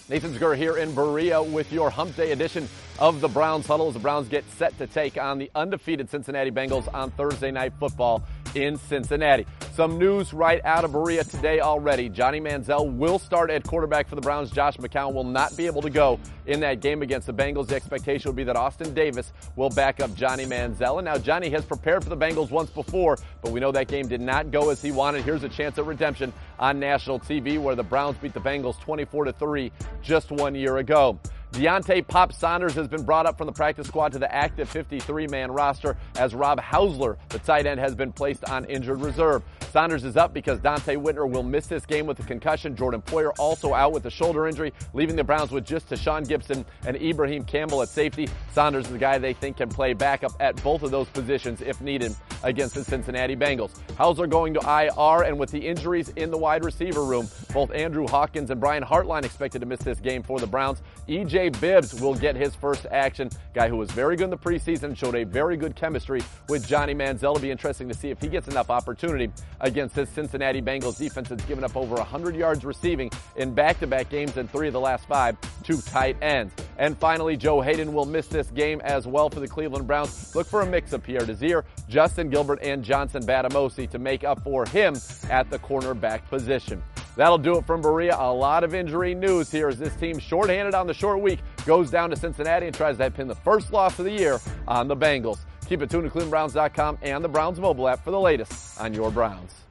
Nathan Zegura here in Berea with your Hump Day edition of the Browns Huddle as the Browns get set to take on the undefeated Cincinnati Bengals on Thursday Night Football in Cincinnati. Some news right out of Berea today already. Johnny Manziel will start at quarterback for the Browns. Josh McCown will not be able to go in that game against the Bengals. The expectation would be that Austin Davis will back up Johnny Manziel. And now Johnny has prepared for the Bengals once before, but we know that game did not go as he wanted. Here's a chance at redemption on national TV where the Browns beat the Bengals 24-3 just 1 year ago. Deontay Pop Saunders has been brought up from the practice squad to the active 53-man roster as Rob Hausler, the tight end, has been placed on injured reserve. Saunders is up because Dante Whitner will miss this game with a concussion. Jordan Poyer also out with a shoulder injury, leaving the Browns with just Tashawn Gibson and Ibrahim Campbell at safety. Saunders is the guy they think can play backup at both of those positions if needed against the Cincinnati Bengals. Hausler going to IR, and with the injuries in the wide receiver room, both Andrew Hawkins and Brian Hartline expected to miss this game for the Browns. E.J. Bibbs will get his first action. Guy who was very good in the preseason, showed a very good chemistry with Johnny Manziel. It'll be interesting to see if he gets enough opportunity against this Cincinnati Bengals defense that's given up over 100 yards receiving in back-to-back games and 3 of the last 5 to tight ends. And finally, Joe Hayden will miss this game as well for the Cleveland Browns. Look for a mix of Pierre Desir, Justin Gilbert, and Johnson Batamosi to make up for him at the cornerback position. That'll do it from Berea. A lot of injury news here as this team, shorthanded on the short week, goes down to Cincinnati and tries to pin the first loss of the year on the Bengals. Keep it tuned to ClevelandBrowns.com and the Browns mobile app for the latest on your Browns.